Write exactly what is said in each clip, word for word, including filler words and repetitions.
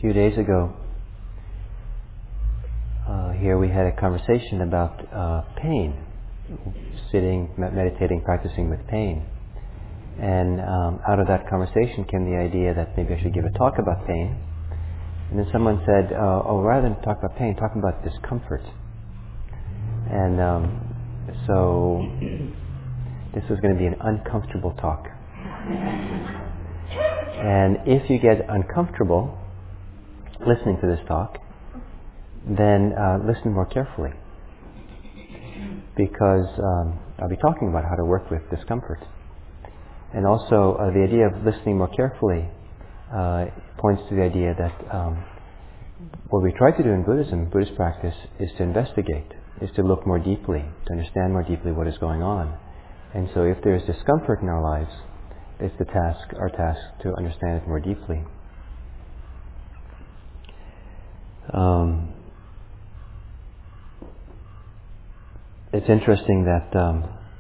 few days ago, uh, here we had a conversation about uh, pain, sitting, meditating, practicing with pain. And um, out of that conversation came the idea that maybe I should give a talk about pain. And then someone said, uh, oh, rather than talk about pain, talk about discomfort. And um, so this was going to be an uncomfortable talk. And if you get uncomfortable listening to this talk, then uh, listen more carefully. Because um, I'll be talking about how to work with discomfort. And also uh, the idea of listening more carefully uh, points to the idea that um, what we try to do in Buddhism, Buddhist practice, is to investigate, is to look more deeply, to understand more deeply what is going on. And so if there is discomfort in our lives, it's the task, our task, to understand it more deeply. Um, it's interesting that um,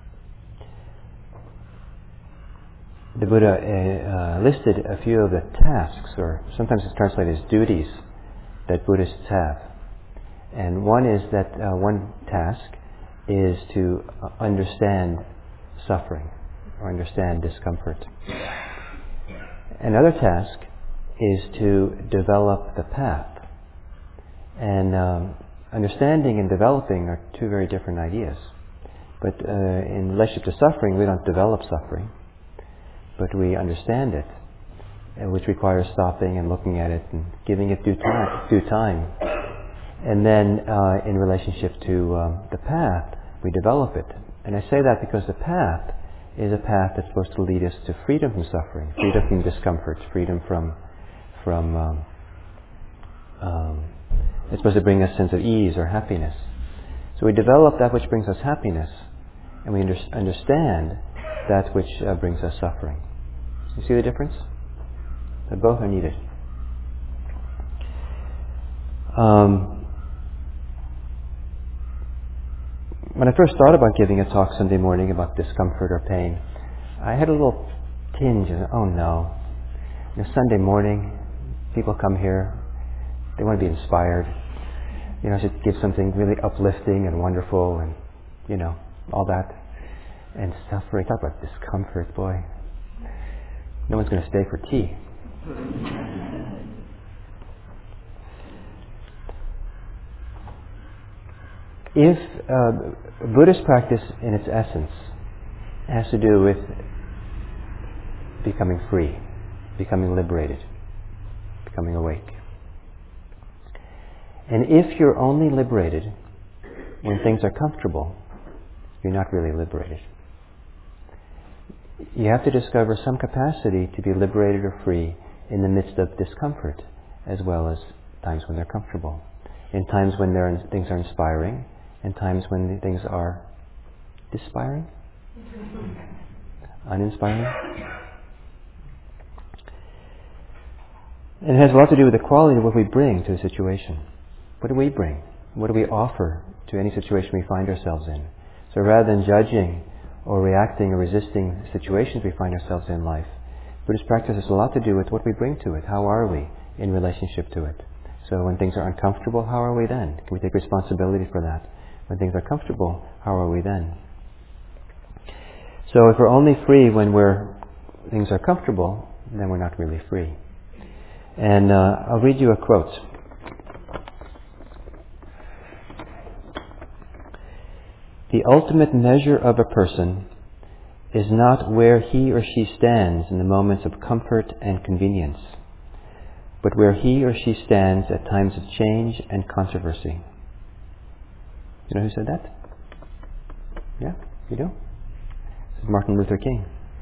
the Buddha uh, listed a few of the tasks, or sometimes it's translated as duties, that Buddhists have. And one is that uh, one task is to uh, understand suffering, or understand discomfort. Another task is to develop the path. And um, understanding and developing are two very different ideas. But uh, in relationship to suffering, we don't develop suffering, but we understand it, which requires stopping and looking at it and giving it due time. Due time. And then uh, in relationship to um, the path, we develop it. And I say that because the path is a path that's supposed to lead us to freedom from suffering, freedom from discomfort, freedom from, from um, um, it's supposed to bring us a sense of ease or happiness. So we develop that which brings us happiness, and we under- understand that which uh, brings us suffering. You see the difference? That both are needed. Um, when I first thought about giving a talk Sunday morning about discomfort or pain, I had a little tinge of, oh no, you know, Sunday morning, people come here, they want to be inspired. You know, I should give something really uplifting and wonderful and, you know, all that. And suffering, talk about discomfort, boy. No one's going to stay for tea. If uh, Buddhist practice in its essence has to do with becoming free, becoming liberated, becoming awake. And if you're only liberated when things are comfortable, you're not really liberated. You have to discover some capacity to be liberated or free in the midst of discomfort, as well as times when they're comfortable. In times when they're, things are inspiring, and times when things are dispiring, uninspiring. And it has a lot to do with the quality of what we bring to a situation. What do we bring? What do we offer to any situation we find ourselves in? So rather than judging or reacting or resisting situations we find ourselves in life, Buddhist practice has a lot to do with what we bring to it. How are we in relationship to it? So when things are uncomfortable, how are we then? Can we take responsibility for that? When things are comfortable, how are we then? So if we're only free when we're things are comfortable, then we're not really free. And uh, I'll read you a quote. The ultimate measure of a person is not where he or she stands in the moments of comfort and convenience, but where he or she stands at times of change and controversy. You know who said that? Yeah, you do? This is Martin Luther King.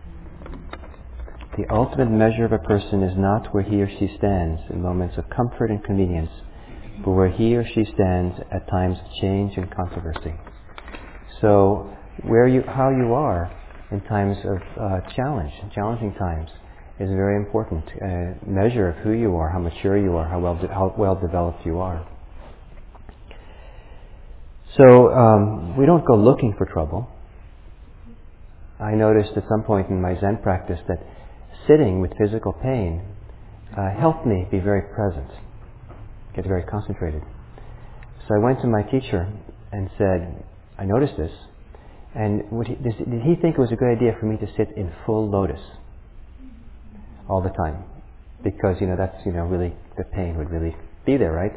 The ultimate measure of a person is not where he or she stands in moments of comfort and convenience, but where he or she stands at times of change and controversy. So, where you, how you are in times of uh, challenge, challenging times, is a very important uh, measure of who you are, how mature you are, how well de- how well developed you are. So um, we don't go looking for trouble. I noticed at some point in my Zen practice that sitting with physical pain uh, helped me be very present. get very concentrated. So I went to my teacher and said, I noticed this, and would he, did he think it was a good idea for me to sit in full lotus all the time? Because, you know, that's, you know, really, the pain would really be there, right?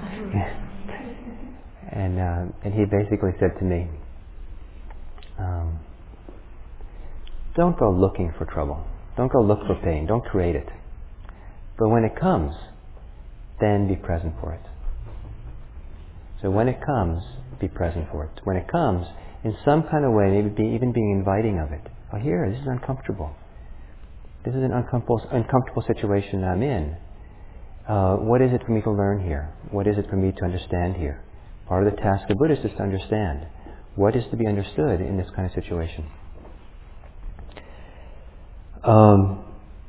and uh, and he basically said to me, um, don't go looking for trouble. Don't go look for pain. Don't create it. But when it comes, then be present for it. So when it comes, be present for it. When it comes, in some kind of way, maybe be, even being inviting of it. Oh, here, this is uncomfortable. This is an uncomfortable, uncomfortable situation I'm in. Uh, what is it for me to learn here? What is it for me to understand here? Part of the task of Buddhists is to understand what is to be understood in this kind of situation. Um,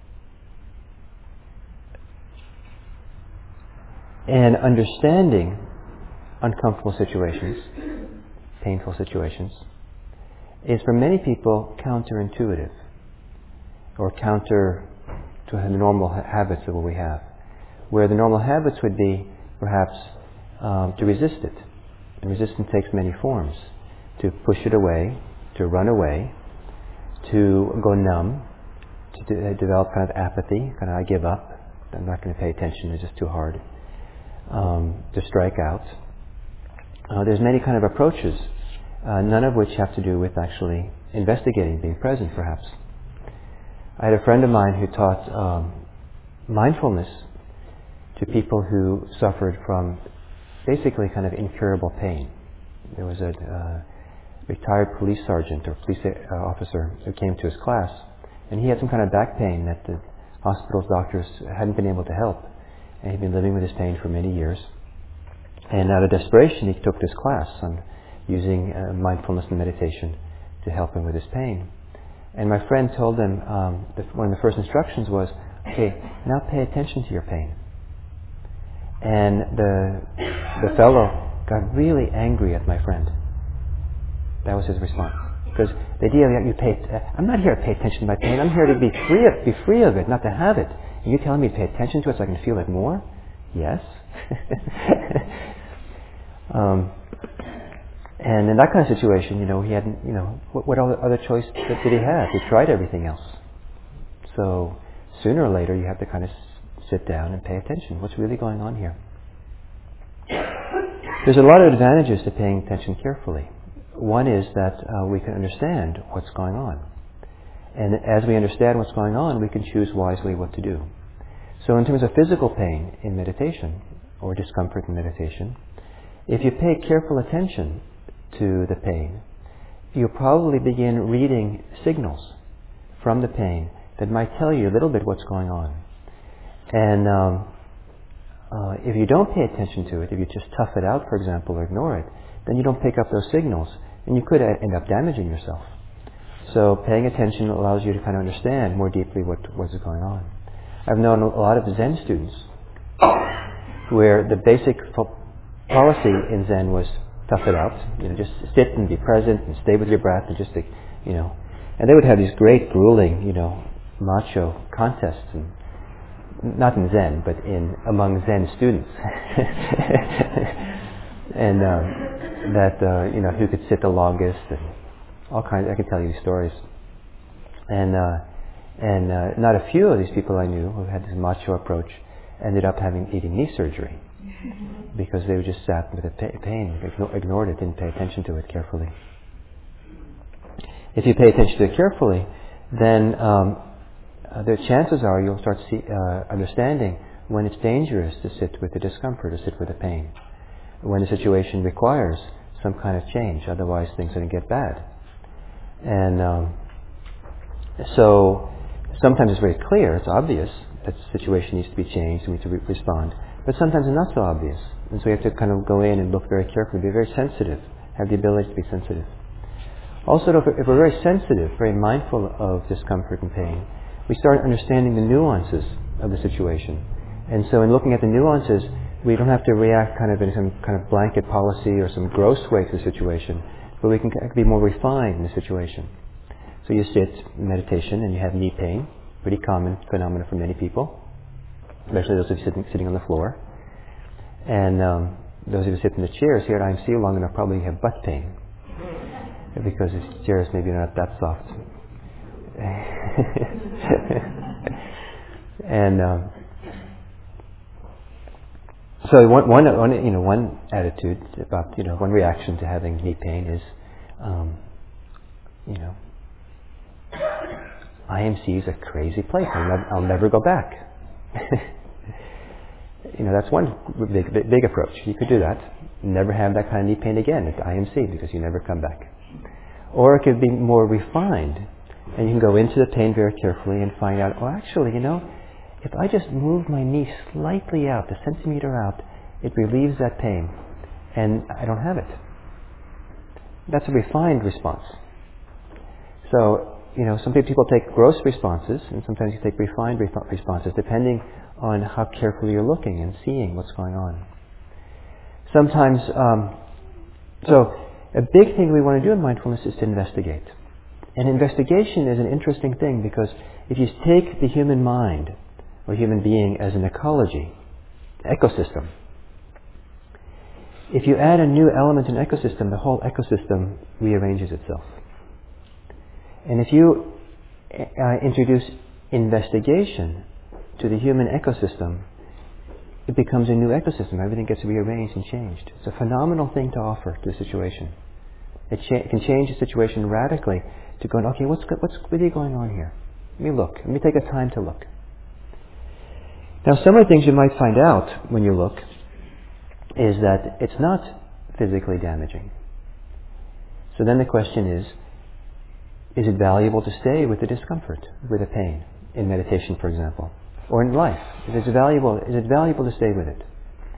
and understanding uncomfortable situations, painful situations, is for many people counterintuitive, or counter to the normal ha- habits of what we have. Where the normal habits would be, perhaps, um, to resist it. And resistance takes many forms. To push it away, to run away, to go numb, to de- develop kind of apathy, kind of I give up, I'm not going to pay attention, it's just too hard, um, to strike out. Uh, there's many kind of approaches, uh, none of which have to do with actually investigating, being present perhaps. I had a friend of mine who taught um, mindfulness to people who suffered from basically kind of incurable pain. There was a uh, retired police sergeant or police uh, officer who came to his class, and he had some kind of back pain that the hospital's doctors hadn't been able to help, and he'd been living with his pain for many years. And out of desperation, he took this class on using uh, mindfulness and meditation to help him with his pain. And my friend told him, um, the, one of the first instructions was, okay, now pay attention to your pain. And the the fellow got really angry at my friend. That was his response. Because the idea that you pay, uh, I'm not here to pay attention to my pain. I'm here to be free of, be free of it, not to have it. And you're telling me to pay attention to it so I can feel it more? Yes. um, and in that kind of situation, you know, he hadn't, you know, what, what other choice did he have? He tried everything else. So sooner or later, you have to kind of sit down and pay attention. What's really going on here? There's a lot of advantages to paying attention carefully. One is that uh, we can understand what's going on. And as we understand what's going on, we can choose wisely what to do. So in terms of physical pain in meditation, or discomfort in meditation, if you pay careful attention to the pain, you'll probably begin reading signals from the pain that might tell you a little bit what's going on. And um, uh, if you don't pay attention to it, if you just tough it out, for example, or ignore it, then you don't pick up those signals, and you could end up damaging yourself. So paying attention allows you to kind of understand more deeply what what is going on. I've known a lot of Zen students where the basic fo- policy in Zen was tough it out, you know, just sit and be present and stay with your breath and just, you know, and they would have these great grueling, you know, macho contests, and not in Zen, but in among Zen students, and um, that uh, you know, who could sit the longest, and all kinds. I could tell you these stories, and uh, and uh, not a few of these people I knew who had this macho approach ended up having eating knee surgery because they were just sat with the pain, ignored it, didn't pay attention to it carefully. If you pay attention to it carefully, then um, uh, the chances are you'll start see, uh, understanding when it's dangerous to sit with the discomfort or sit with the pain, when the situation requires some kind of change, otherwise things are going to get bad. And um, so sometimes it's very clear, it's obvious that the situation needs to be changed and we need to re- respond, but sometimes it's not so obvious. And so you have to kind of go in and look very carefully, be very sensitive, have the ability to be sensitive. Also, if we're, if we're very sensitive, very mindful of discomfort and pain, we start understanding the nuances of the situation. And so in looking at the nuances, we don't have to react kind of in some kind of blanket policy or some gross way to the situation, but we can be more refined in the situation. So you sit in meditation and you have knee pain, pretty common phenomenon for many people, especially those of you sitting, sitting on the floor. And um, those of us sitting in the chairs here at I M C long enough probably have butt pain because the chairs maybe not that soft. And um, so one, one, one, you know, one attitude about, you know, one reaction to having knee pain is, um, you know, I M C is a crazy place. I'll, nev- I'll never go back. You know, that's one big, big, big approach. You could do that. Never have that kind of knee pain again at I M C because you never come back. Or it could be more refined, and you can go into the pain very carefully and find out, oh, actually, you know, if I just move my knee slightly out, a centimeter out, it relieves that pain, and I don't have it. That's a refined response. So, you know, some people take gross responses, and sometimes you take refined re- responses, depending on how carefully you're looking and seeing what's going on. Sometimes, um, so a big thing we want to do in mindfulness is to investigate. And investigation is an interesting thing because if you take the human mind or human being as an ecology, ecosystem, if you add a new element in an ecosystem, the whole ecosystem rearranges itself. And if you uh, introduce investigation to the human ecosystem, it becomes a new ecosystem. Everything gets rearranged and changed. It's a phenomenal thing to offer to the situation. It, cha- it can change the situation radically to go, okay, what's go- what's really going on here? Let me look. Let me take a time to look. Now, some of the things you might find out when you look is that it's not physically damaging. So then the question is, is it valuable to stay with the discomfort, with the pain, in meditation, for example, or in life? Is it valuable, is it valuable to stay with it?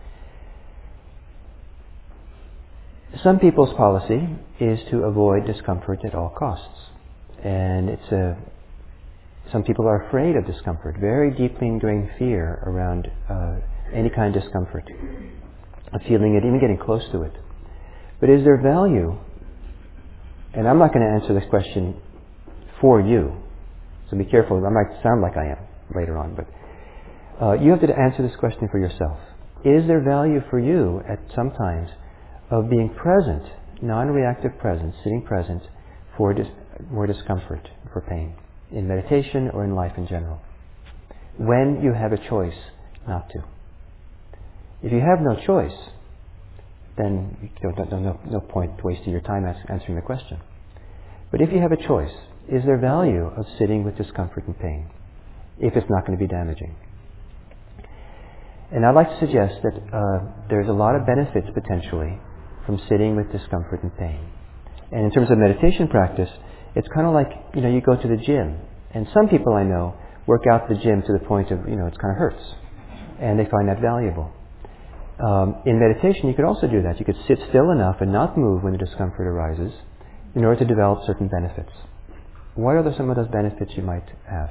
Some people's policy is to avoid discomfort at all costs. And it's a, some people are afraid of discomfort, very deeply ingrained fear around uh, any kind of discomfort, of feeling it, even getting close to it. But is there value? And I'm not going to answer this question for you, so be careful. I might sound like I am later on, but uh, you have to answer this question for yourself. Is there value for you at some times of being present, non-reactive presence, sitting present for, dis- for discomfort, for pain, in meditation or in life in general, when you have a choice not to? If you have no choice, then you don't, don't, no, no point wasting your time as, answering the question. But if you have a choice, is there value of sitting with discomfort and pain if it's not going to be damaging? And I'd like to suggest that uh, there's a lot of benefits potentially from sitting with discomfort and pain. And in terms of meditation practice, it's kind of like, you know, you go to the gym. And some people I know work out the gym to the point of, you know, it kind of hurts. And they find that valuable. Um, in meditation, you could also do that. You could sit still enough and not move when the discomfort arises in order to develop certain benefits. What are the, some of those benefits you might have?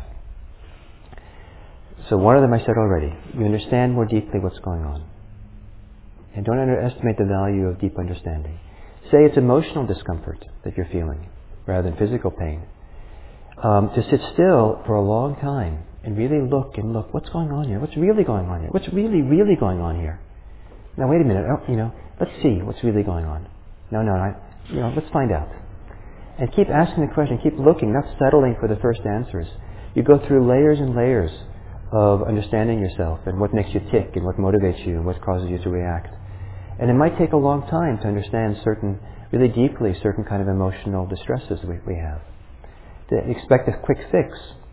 So one of them I said already. You understand more deeply what's going on. And don't underestimate the value of deep understanding. Say it's emotional discomfort that you're feeling rather than physical pain. Um, to sit still for a long time and really look and look, what's going on here? What's really going on here? What's really, really going on here? Now wait a minute, oh, you know, let's see what's really going on. No, no, I, you know, let's find out. And keep asking the question, keep looking, not settling for the first answers. You go through layers and layers of understanding yourself and what makes you tick and what motivates you and what causes you to react. And it might take a long time to understand certain, really deeply, certain kind of emotional distresses we, we have. To expect a quick fix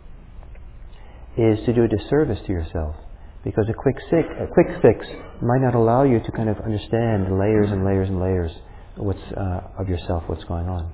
is to do a disservice to yourself, because a quick, sick, a quick fix might not allow you to kind of understand the layers and layers and layers of, what's, uh, of yourself, what's going on.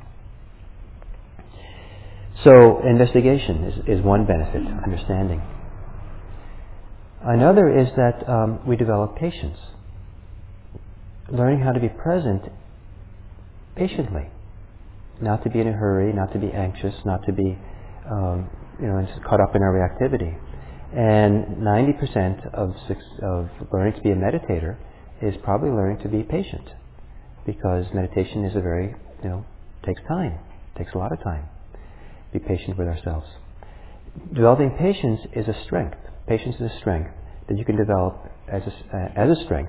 So investigation is, is one benefit, understanding. Another is that um, we develop patience. Learning how to be present patiently. Not to be in a hurry, not to be anxious, not to be um, you know, caught up in our reactivity. And ninety percent of, of learning to be a meditator is probably learning to be patient. Because meditation is a very, you know, takes time, takes a lot of time. Be patient with ourselves. Developing patience is a strength. Patience is a strength that you can develop as a, uh, as a strength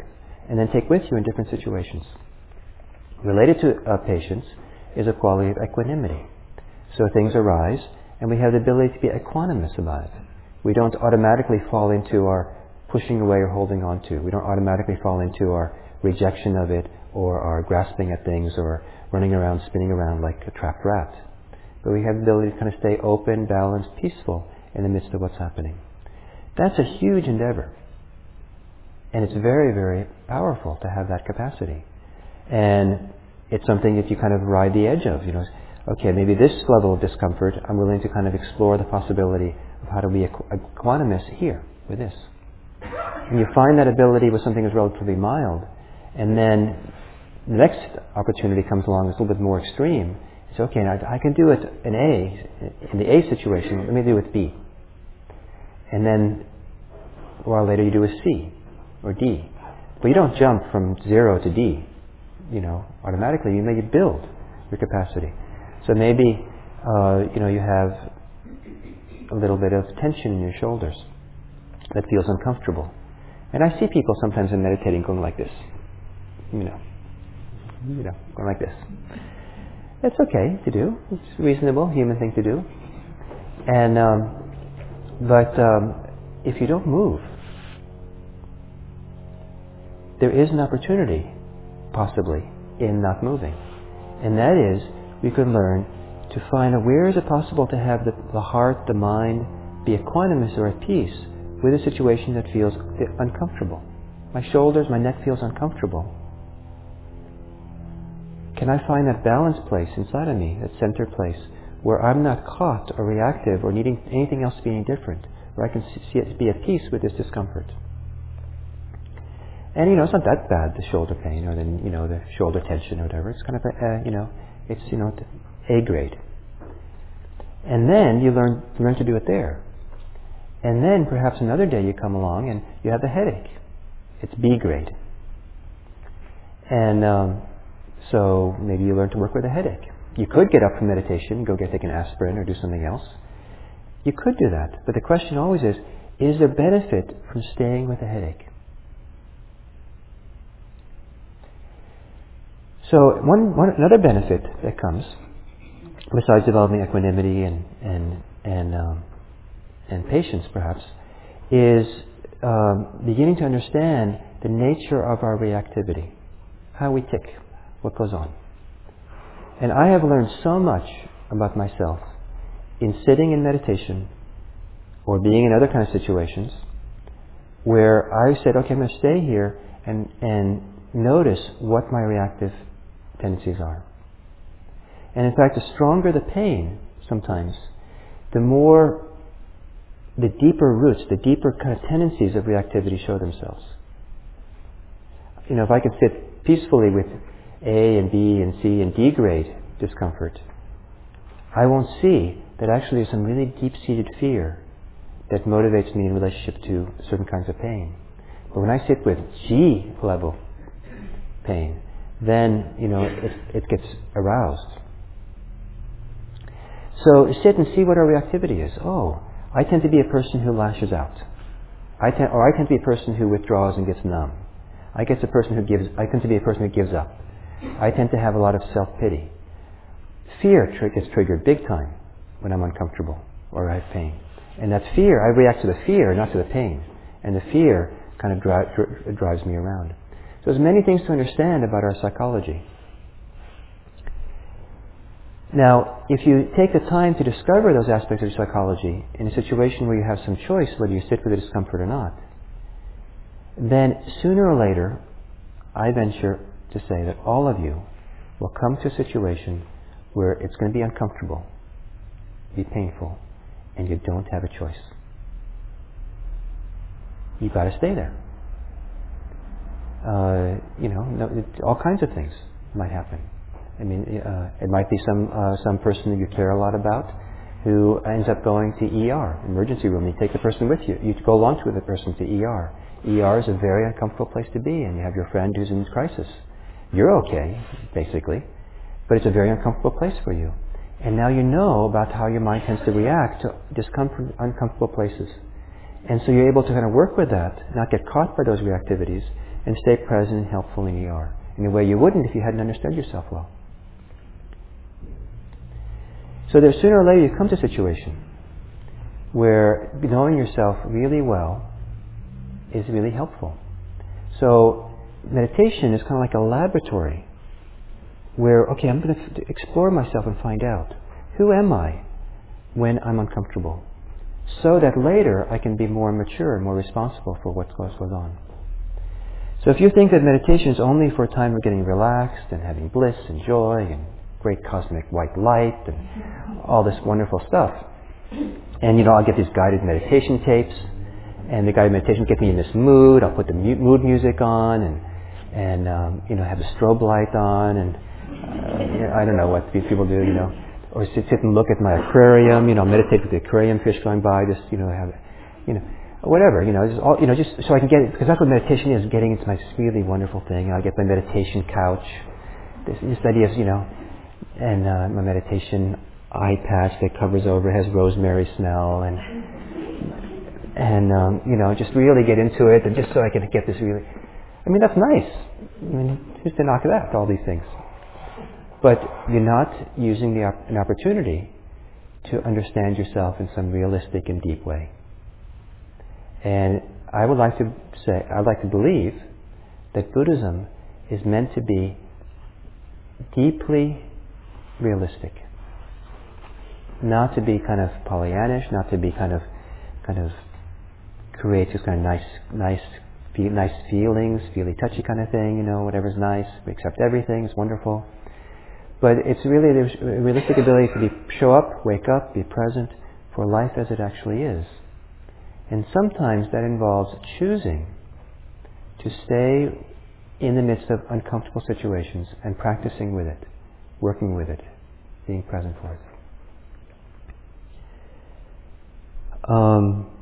and then take with you in different situations. Related to uh, patience is a quality of equanimity. So things arise, and we have the ability to be equanimous about it. We don't automatically fall into our pushing away or holding on to. We don't automatically fall into our rejection of it or our grasping at things or running around, spinning around like a trapped rat. But we have the ability to kind of stay open, balanced, peaceful in the midst of what's happening. That's a huge endeavor. And it's very, very powerful to have that capacity. And it's something that you kind of ride the edge of, you know. Okay, maybe this level of discomfort, I'm willing to kind of explore the possibility of how to be equanimous here with this. And you find that ability with something that's relatively mild, and then the next opportunity comes along that's a little bit more extreme. It's okay, now I can do it in A, in the A situation, let me do it with B. And then a while later you do a C or D. But you don't jump from zero to D, you know, automatically. You maybe build your capacity. So maybe, uh, you know, you have a little bit of tension in your shoulders that feels uncomfortable. And I see people sometimes in meditating going like this, you know, you know, going like this. It's okay to do. It's a reasonable human thing to do. And um, but um, if you don't move, there is an opportunity, possibly, in not moving, and that is we can learn to find out where is it possible to have the, the heart, the mind, be equanimous or at peace with a situation that feels uncomfortable. My shoulders, my neck feels uncomfortable. Can I find that balanced place inside of me, that center place, where I'm not caught or reactive or needing anything else to be any different, where I can see it, be at peace with this discomfort? And you know, it's not that bad, the shoulder pain or the you know the shoulder tension or whatever. It's kind of a, uh, you know, it's you know A grade. And then you learn learn to do it there. And then perhaps another day you come along and you have a headache. It's B grade. And um, so maybe you learn to work with a headache. You could get up from meditation, go get take an aspirin or do something else. You could do that. But the question always is, is there benefit from staying with a headache? So one, one another benefit that comes, besides developing equanimity and and and um, and patience, perhaps, is um, beginning to understand the nature of our reactivity, how we tick, what goes on. And I have learned so much about myself in sitting in meditation or being in other kinds of situations where I said, okay, I'm going to stay here and and notice what my reactive tendencies are. And in fact, the stronger the pain sometimes, the more, the deeper roots, the deeper kind of tendencies of reactivity show themselves. You know, if I can sit peacefully with A and B and C and D grade discomfort, I won't see that actually there's some really deep-seated fear that motivates me in relationship to certain kinds of pain. But when I sit with G level pain, then, you know, it, it gets aroused. So sit and see what our reactivity is. Oh, I tend to be a person who lashes out. I tend, or I tend to be a person who withdraws and gets numb. I get a person who gives. I tend to be a person who gives up. I tend to have a lot of self-pity. Fear tr- gets triggered big time when I'm uncomfortable or I have pain. And that fear, I react to the fear, not to the pain. And the fear kind of dri- dri- drives me around. So there's many things to understand about our psychology. Now, if you take the time to discover those aspects of your psychology in a situation where you have some choice whether you sit with the discomfort or not, then sooner or later, I venture to say that all of you will come to a situation where it's going to be uncomfortable, be painful, and you don't have a choice. You've got to stay there. Uh, you know, no, it, all kinds of things might happen. I mean, uh, it might be some uh, some person that you care a lot about who ends up going to E R, emergency room. You take the person with you. You go lunch with the person to E R. E R is a very uncomfortable place to be, and you have your friend who's in crisis. You're okay, basically, but it's a very uncomfortable place for you. And now you know about how your mind tends to react to discomfort, uncomfortable places. And so you're able to kind of work with that, not get caught by those reactivities, and stay present and helpful in E R in a way you wouldn't if you hadn't understood yourself well. So there, sooner or later you come to a situation where knowing yourself really well is really helpful. So meditation is kind of like a laboratory where, okay, I'm going to explore myself and find out, who am I when I'm uncomfortable? So that later I can be more mature and more responsible for what goes on. So if you think that meditation is only for a time of getting relaxed and having bliss and joy and great cosmic white light and all this wonderful stuff, and you know, I'll get these guided meditation tapes, and the guided meditation get me in this mood, I'll put the mood music on and and um, you know, have the strobe light on, and uh, you know, I don't know what these people do, you know, or sit, sit and look at my aquarium, you know, meditate with the aquarium fish going by, just, you know, have, you know, whatever, you know, just all, you know, just so I can get it, because that's what meditation is, getting into my really wonderful thing. I get my meditation couch, this, this idea of, you know, and uh, my meditation eye patch that covers over has rosemary smell, and and um, you know, just really get into it, and just so I can get this really, I mean, that's nice. I mean, just to knock it out, all these things. But you're not using the op- an opportunity to understand yourself in some realistic and deep way. And I would like to say, I'd like to believe that Buddhism is meant to be deeply realistic, not to be kind of Pollyannish, not to be kind of, kind of create just kind of nice, nice, feel, nice feelings, feely touchy kind of thing. You know, whatever's nice, we accept everything. It's wonderful. But it's really the realistic ability to be, show up, wake up, be present for life as it actually is. And sometimes that involves choosing to stay in the midst of uncomfortable situations and practicing with it, working with it, being present for it. Um,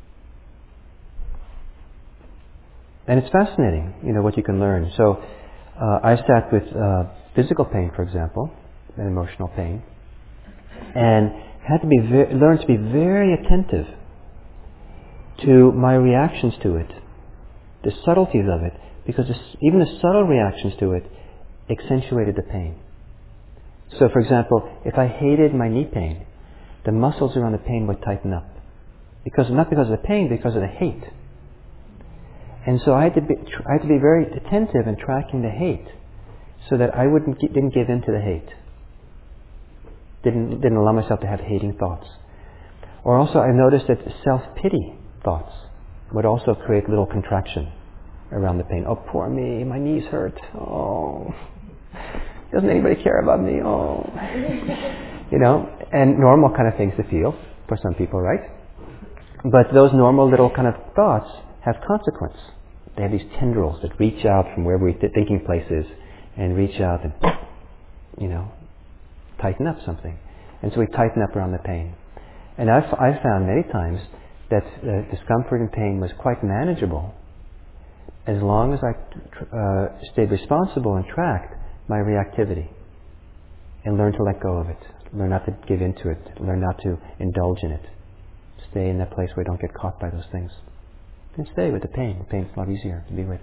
and it's fascinating, you know, what you can learn. So uh, I sat with uh, physical pain, for example, and emotional pain, and had to be ve- learn to be very attentive to my reactions to it, the subtleties of it, because this, even the subtle reactions to it accentuated the pain. So, for example, if I hated my knee pain, the muscles around the pain would tighten up, because not because of the pain, because of the hate. And so I had to be, I had to be very attentive in tracking the hate, so that I wouldn't didn't give in to the hate. Didn't didn't allow myself to have hating thoughts. Or also, I noticed that self-pity thoughts would also create little contraction around the pain. Oh, poor me, my knees hurt. Oh, doesn't anybody care about me? Oh, you know, and normal kind of things to feel for some people, right? But those normal little kind of thoughts have consequence. They have these tendrils that reach out from wherever we th- thinking place is, and reach out and, you know, tighten up something. And so we tighten up around the pain. And I've, I've found many times that uh, discomfort and pain was quite manageable as long as I uh, stayed responsible and tracked my reactivity and learned to let go of it, learn not to give into it, learn not to indulge in it. Stay in that place where I don't get caught by those things. And stay with the pain. The pain's a lot easier to be with.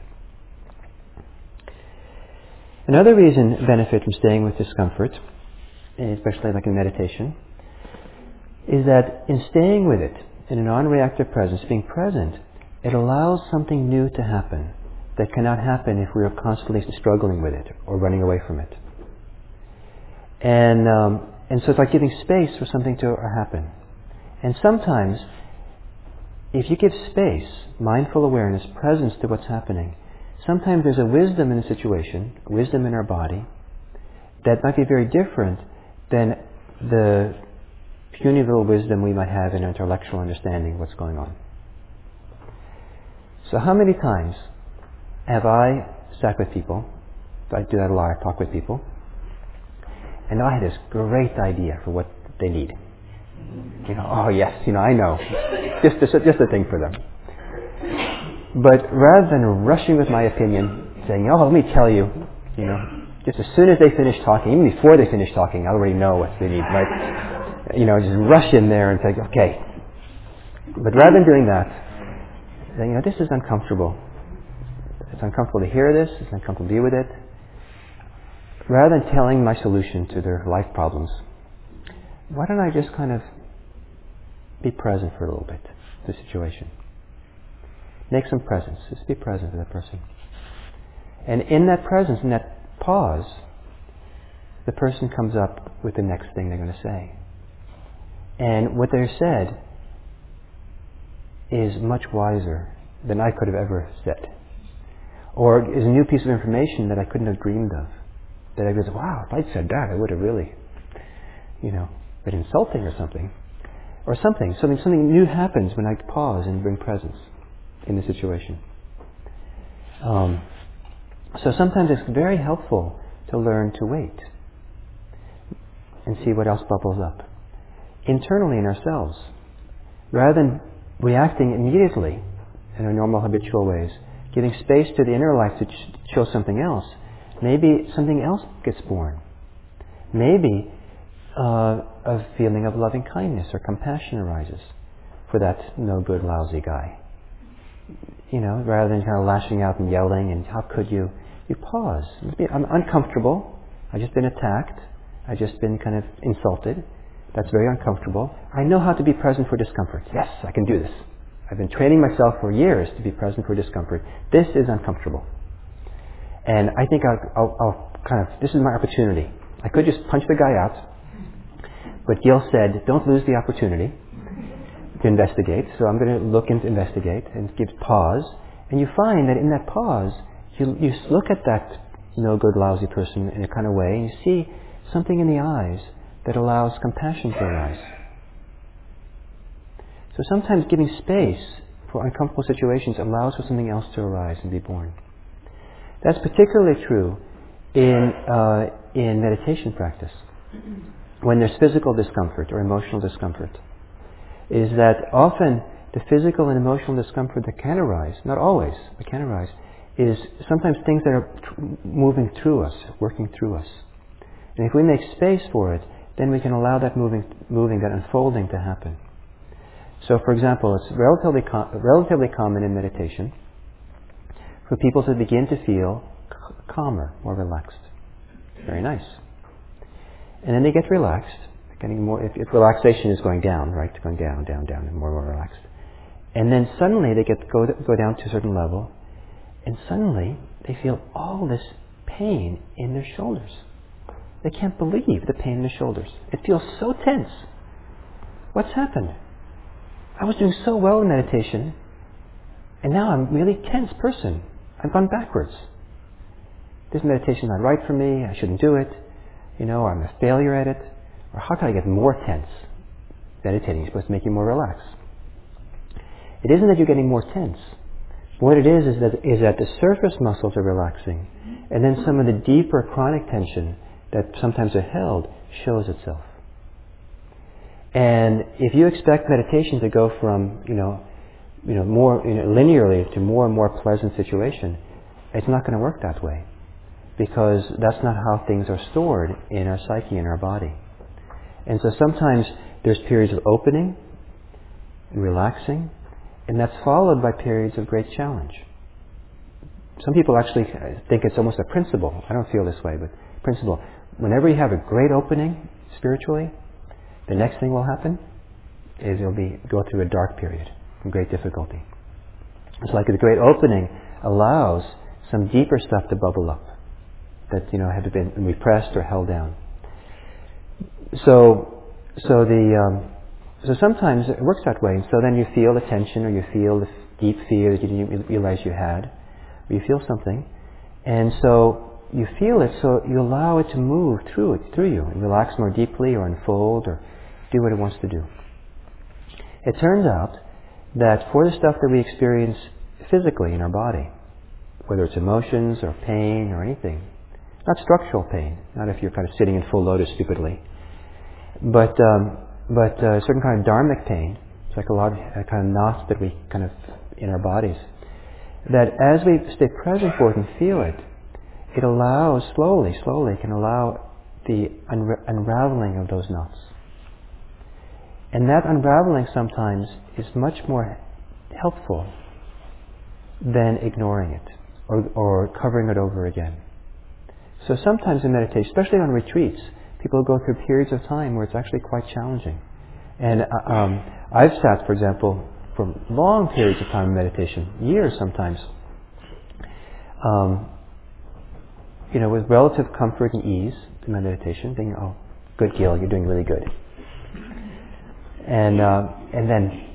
Another reason, benefit from staying with discomfort, especially like in meditation, is that in staying with it, in a non-reactive presence, being present, it allows something new to happen that cannot happen if we are constantly struggling with it or running away from it. And um, and so it's like giving space for something to happen. And sometimes, if you give space, mindful awareness, presence to what's happening, sometimes there's a wisdom in a situation, wisdom in our body, that might be very different than the puny little wisdom we might have in our intellectual understanding of what's going on. So how many times have I sat with people, I do that a lot, I talk with people, and I had this great idea for what they need. You know, oh yes, you know, I know. Just, just, just a thing for them. But rather than rushing with my opinion, saying, oh, let me tell you, you know, just as soon as they finish talking, even before they finish talking, I already know what they need, right? You know, just rush in there and say, okay, But rather than doing that, then, you know, this is uncomfortable. It's uncomfortable to hear this. It's uncomfortable to deal with it. Rather than telling my solution to their life problems, why don't I just kind of be present for a little bit to the situation? Make some presence. Just be present to that person. And in that presence, in that pause, the person comes up with the next thing they're going to say. And what they're said is much wiser than I could have ever said. Or is a new piece of information that I couldn't have dreamed of. That I go, wow, if I'd said that, I would have really, you know, been insulting or something. Or something. Something something new happens when I pause and bring presence in the situation. Um, so sometimes it's very helpful to learn to wait and see what else bubbles up. Internally in ourselves, rather than reacting immediately in our normal habitual ways, giving space to the inner life to ch- show something else, maybe something else gets born. Maybe uh, a feeling of loving kindness or compassion arises for that no good, lousy guy. You know, rather than kind of lashing out and yelling and how could you, you pause. I'm uncomfortable. I've just been attacked. I've just been kind of insulted. That's very uncomfortable. I know how to be present for discomfort. Yes, I can do this. I've been training myself for years to be present for discomfort. This is uncomfortable. And I think I'll, I'll, I'll kind of, this is my opportunity. I could just punch the guy out. But Gil said, don't lose the opportunity to investigate. So I'm going to look and investigate and give pause. And you find that in that pause, you, you look at that no good, lousy person in a kind of way, and you see something in the eyes that allows compassion to arise. So sometimes giving space for uncomfortable situations allows for something else to arise and be born. That's particularly true in uh, in meditation practice. When there's physical discomfort or emotional discomfort, is that often the physical and emotional discomfort that can arise, not always, but can arise, is sometimes things that are tr- moving through us, working through us. And if we make space for it, then we can allow that moving, moving, that unfolding to happen. So, for example, it's relatively com- relatively common in meditation for people to begin to feel c- calmer, more relaxed. Very nice. And then they get relaxed, getting more. If, if relaxation is going down, right, going down, down, down, and more and more relaxed. And then suddenly they get go go down to a certain level, and suddenly they feel all this pain in their shoulders. They can't believe the pain in the shoulders. It feels so tense. What's happened? I was doing so well in meditation, and now I'm a really tense person. I've gone backwards. This meditation is not right for me. I shouldn't do it. You know, I'm a failure at it. Or how can I get more tense? Meditating is supposed to make you more relaxed. It isn't that you're getting more tense. What it is is that is that the surface muscles are relaxing, and then some of the deeper chronic tension that sometimes are held shows itself. And if you expect meditation to go from, you know, you know, more you know, linearly to more and more pleasant situation, it's not going to work that way, because that's not how things are stored in our psyche, in our body. And so sometimes there's periods of opening and relaxing, and that's followed by periods of great challenge. Some people actually think it's almost a principle. I don't feel this way, but principle. Whenever you have a great opening spiritually, the next thing will happen is you'll be go through a dark period of great difficulty. It's like the great opening allows some deeper stuff to bubble up that, you know, had been repressed or held down. So, so the um, so sometimes it works that way. And so then you feel the tension, or you feel the deep fear that you didn't realize you had, or you feel something, and so you feel it. So you allow it to move through it, through you, and relax more deeply, or unfold, or do what it wants to do. It turns out that for the stuff that we experience physically in our body, whether it's emotions or pain or anything, not structural pain, not if you're kind of sitting in full lotus stupidly, but um, but a uh, certain kind of dharmic pain, it's like a lot of uh, kind of knots that we kind of in our bodies, that as we stay present for it and feel it, it allows slowly, slowly can allow the unra- unraveling of those knots. And that unraveling sometimes is much more helpful than ignoring it or, or covering it over again. So sometimes in meditation, especially on retreats, people go through periods of time where it's actually quite challenging. And uh, um, I've sat, for example, for long periods of time in meditation, years sometimes, um, you know, with relative comfort and ease in my meditation, thinking, oh, good, Gil, you're doing really good. And uh, and then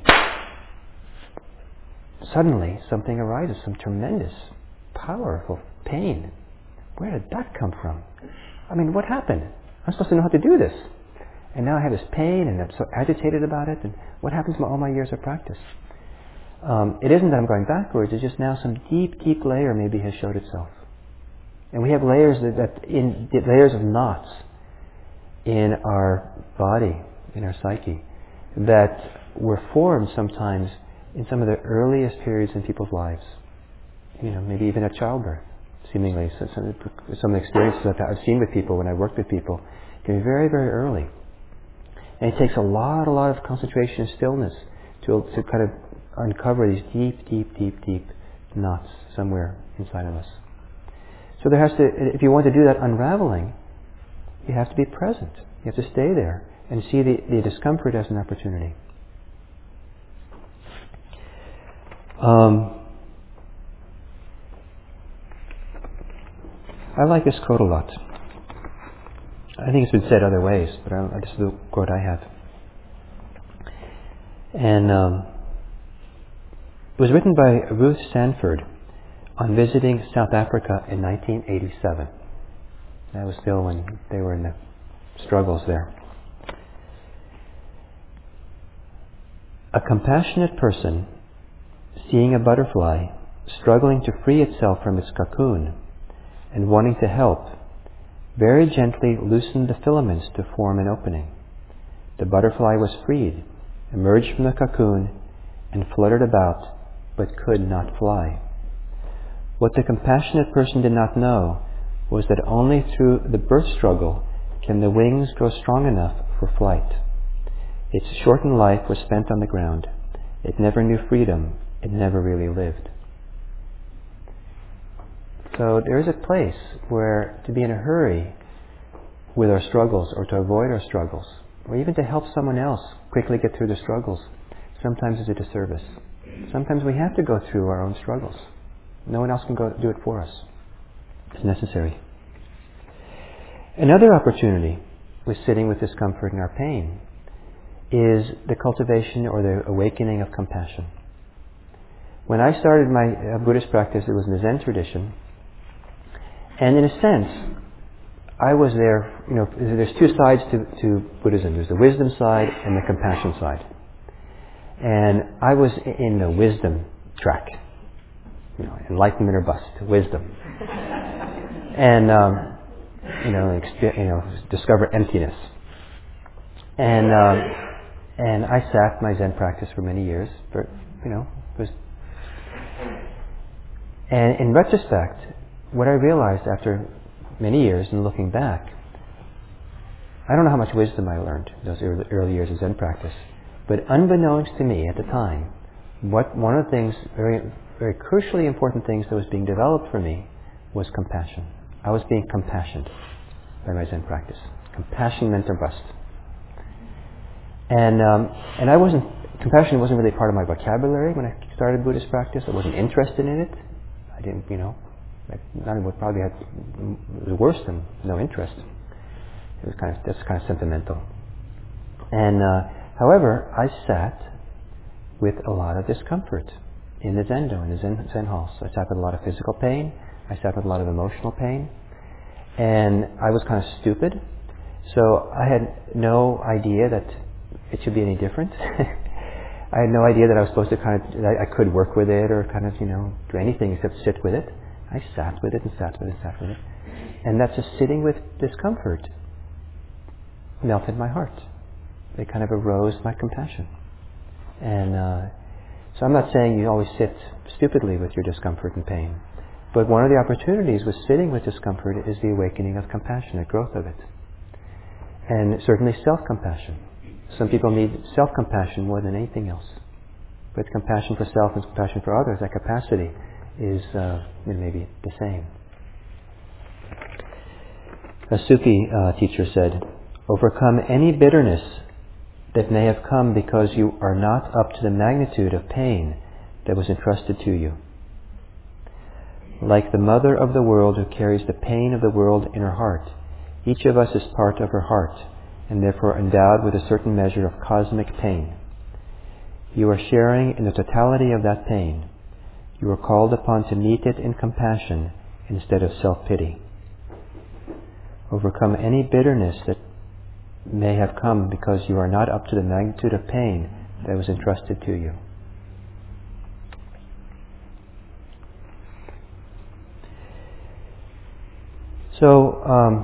suddenly something arises, some tremendous, powerful pain. Where did that come from? I mean, what happened? I'm supposed to know how to do this. And now I have this pain and I'm so agitated about it. And what happens to all my years of practice? Um, it isn't that I'm going backwards, it's just now some deep, deep layer maybe has showed itself. And we have layers that, that in layers of knots in our body, in our psyche, that were formed sometimes in some of the earliest periods in people's lives. You know, maybe even at childbirth, seemingly. So, some, some experiences that I've seen with people when I work with people can be very, very early. And it takes a lot, a lot of concentration and stillness to, to kind of uncover these deep, deep, deep, deep knots somewhere inside of us. So there has to, if you want to do that unraveling, you have to be present. You have to stay there and see the, the discomfort as an opportunity. Um, I like this quote a lot. I think it's been said other ways, but I, this is the quote I have. And um, it was written by Ruth Sanford on visiting South Africa in nineteen eighty-seven. That was still when they were in the struggles there. A compassionate person, seeing a butterfly struggling to free itself from its cocoon and wanting to help, very gently loosened the filaments to form an opening. The butterfly was freed, emerged from the cocoon, and fluttered about, but could not fly. What the compassionate person did not know was that only through the birth struggle can the wings grow strong enough for flight. Its shortened life was spent on the ground. It never knew freedom. It never really lived. So there is a place where to be in a hurry with our struggles or to avoid our struggles, or even to help someone else quickly get through the struggles, sometimes is a disservice. Sometimes we have to go through our own struggles. No one else can go do it for us. It's necessary. Another opportunity with sitting with discomfort and our pain is the cultivation or the awakening of compassion. When I started my uh, Buddhist practice, it was in the Zen tradition. And in a sense, I was there, you know, there's two sides to, to Buddhism. There's the wisdom side and the compassion side. And I was in the wisdom track. You know, enlightenment or bust, wisdom. And, um, you know, exp- you know, discover emptiness. And, um, and I sat my Zen practice for many years, but, you know, it was. And in retrospect, what I realized after many years and looking back, I don't know how much wisdom I learned those early, early years of Zen practice, but unbeknownst to me at the time, what one of the things, very, very crucially important things that was being developed for me was compassion. I was being compassioned by my Zen practice. Compassion meant to bust. And um, and I wasn't, compassion wasn't really part of my vocabulary when I started Buddhist practice. I wasn't interested in it. I didn't, you know, not even probably had, it was worse than no interest. It was kind of, that's kind of sentimental. And uh, however, I sat with a lot of discomfort in the Zendo, in the Zen, Zen halls. I sat with a lot of physical pain. I sat with a lot of emotional pain. And I was kind of stupid. So I had no idea that it should be any different. I had no idea that I was supposed to kind of, that I could work with it or kind of, you know, do anything except sit with it. I sat with it and sat with it and sat with it. And that just sitting with discomfort melted my heart. It kind of arose my compassion. And uh, so I'm not saying you always sit stupidly with your discomfort and pain. But one of the opportunities with sitting with discomfort is the awakening of compassion, the growth of it. And certainly self-compassion. Some people need self-compassion more than anything else. But compassion for self and compassion for others, that capacity is uh, you know, maybe the same. A Sufi uh, teacher said, "Overcome any bitterness that may have come because you are not up to the magnitude of pain that was entrusted to you. Like the mother of the world who carries the pain of the world in her heart, each of us is part of her heart, and therefore endowed with a certain measure of cosmic pain. You are sharing in the totality of that pain. You are called upon to meet it in compassion instead of self-pity. Overcome any bitterness that may have come because you are not up to the magnitude of pain that was entrusted to you." So, um,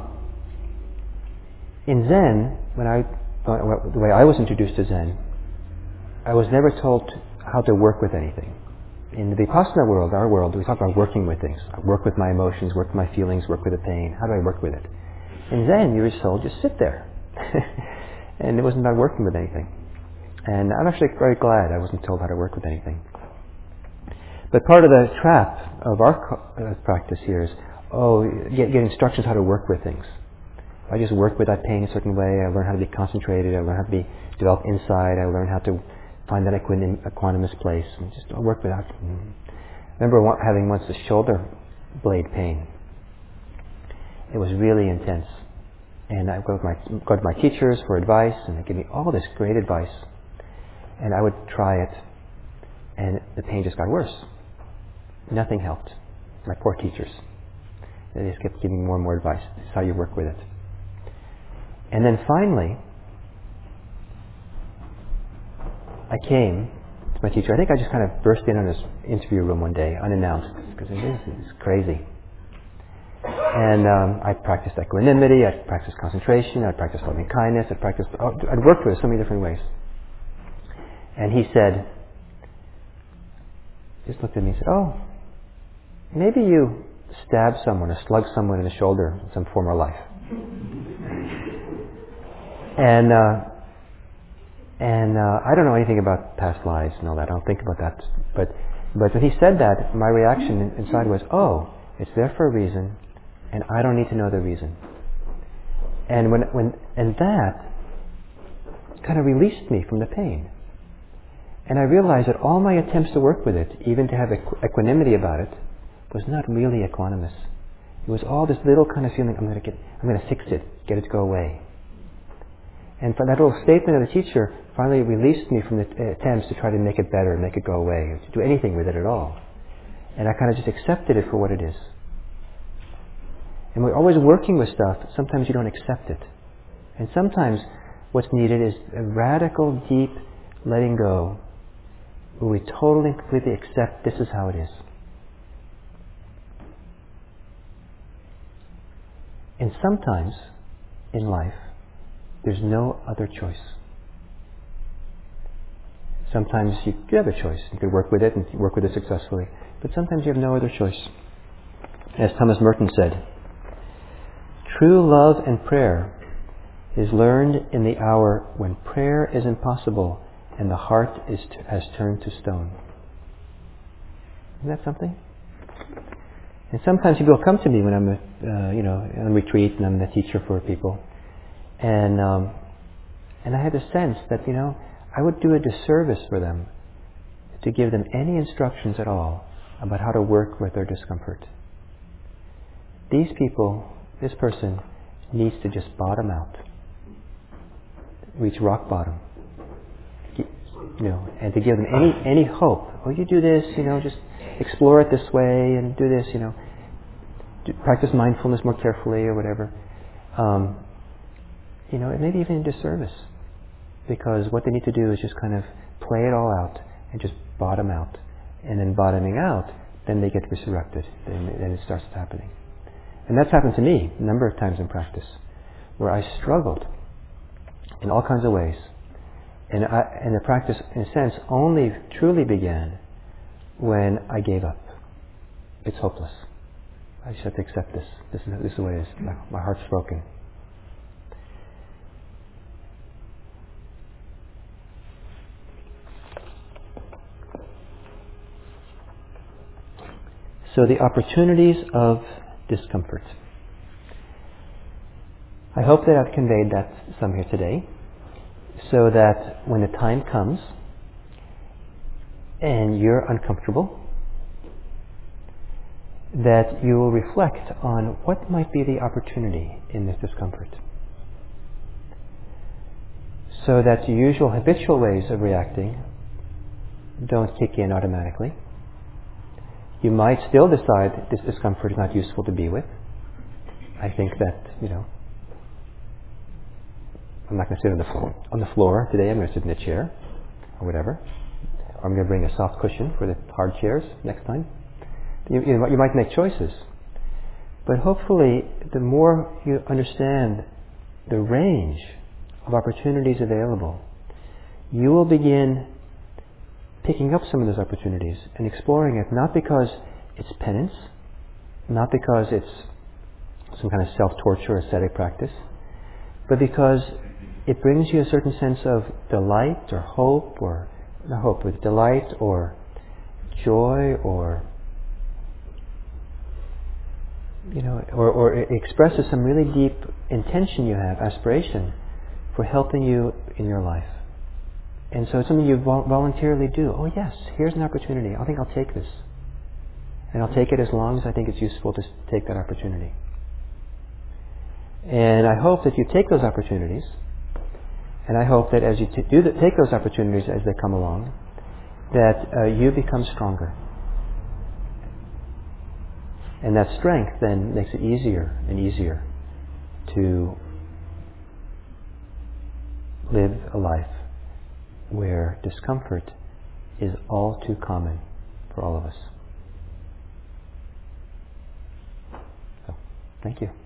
in Zen, when I, the way I was introduced to Zen, I was never told how to work with anything. In the Vipassana world, our world, we talk about working with things. I work with my emotions, work with my feelings, work with the pain. How do I work with it? In Zen, you were told, just sit there. And it wasn't about working with anything. And I'm actually very glad I wasn't told how to work with anything. But part of the trap of our uh, practice here is, oh, get, get instructions how to work with things. I just work with that pain a certain way. I learn how to be concentrated. I learn how to be develop insight. I learn how to find that equanim- equanimous place. And just don't work with that. Mm. I remember one, having once a shoulder blade pain. It was really intense. And I would go to my, go to my teachers for advice, and they give me all this great advice. And I would try it, and the pain just got worse. Nothing helped. My poor teachers. They just kept giving more and more advice. This is how you work with it. And then finally, I came to my teacher. I think I just kind of burst in on his interview room one day, unannounced, because this is crazy. And um, I practiced equanimity, I practiced concentration, I practiced loving kindness, I practiced, oh, I'd worked with it so many different ways. And he said, just looked at me and said, "Oh, maybe you stabbed someone or slugged someone in the shoulder in some former life." And uh, and uh, I don't know anything about past lives and all that. I don't think about that. But but when he said that, my reaction inside was, "Oh, it's there for a reason, and I don't need to know the reason." And when when and that kind of released me from the pain. And I realized that all my attempts to work with it, even to have equ- equanimity about it, was not really equanimous. It was all this little kind of feeling, I'm going to get, I'm going to fix it, get it to go away. And for that little statement of the teacher finally released me from the attempts to try to make it better, make it go away, or to do anything with it at all. And I kind of just accepted it for what it is. And we're always working with stuff, sometimes you don't accept it. And sometimes what's needed is a radical, deep letting go, where we totally and completely accept this is how it is. And sometimes in life, there's no other choice. Sometimes you do have a choice. You could work with it and work with it successfully. But sometimes you have no other choice. As Thomas Merton said, "True love and prayer is learned in the hour when prayer is impossible and the heart is t- has turned to stone." Isn't that something? And sometimes people come to me when I'm, a, uh, you know, on retreat and I'm the teacher for people, and um, and I have the sense that, you know, I would do a disservice for them to give them any instructions at all about how to work with their discomfort. These people, this person, needs to just bottom out, reach rock bottom. You know, and to give them any any hope. Oh, you do this, you know, just explore it this way and do this, you know, do, practice mindfulness more carefully or whatever. Um, you know, it may be even a disservice, because what they need to do is just kind of play it all out and just bottom out. And then bottoming out, then they get resurrected. Then, then it starts happening. And that's happened to me a number of times in practice, where I struggled in all kinds of ways. And, I, and the practice, in a sense, only truly began when I gave up. It's hopeless. I just have to accept this. This is, this is the way it is. My, my heart's broken. So the opportunities of discomfort. I hope that I've conveyed that some here today, so that when the time comes and you're uncomfortable, that you will reflect on what might be the opportunity in this discomfort. So that the usual habitual ways of reacting don't kick in automatically. You might still decide this discomfort is not useful to be with. I think that, you know, I'm not going to sit on the floor, on the floor today, I'm going to sit in a chair, or whatever. Or I'm going to bring a soft cushion for the hard chairs next time. You, you, know, you might make choices. But hopefully, the more you understand the range of opportunities available, you will begin picking up some of those opportunities and exploring it, not because it's penance, not because it's some kind of self-torture ascetic practice, but because it brings you a certain sense of delight or hope, or not hope, with delight or joy, or you know, or, or it expresses some really deep intention you have, aspiration for helping you in your life. And so it's something you vol- voluntarily do. Oh yes, here's an opportunity. I think I'll take this. And I'll take it as long as I think it's useful to take that opportunity. And I hope that you take those opportunities, and I hope that as you t- do the, take those opportunities as they come along, that uh, you become stronger. And that strength then makes it easier and easier to live a life where discomfort is all too common for all of us. So, thank you.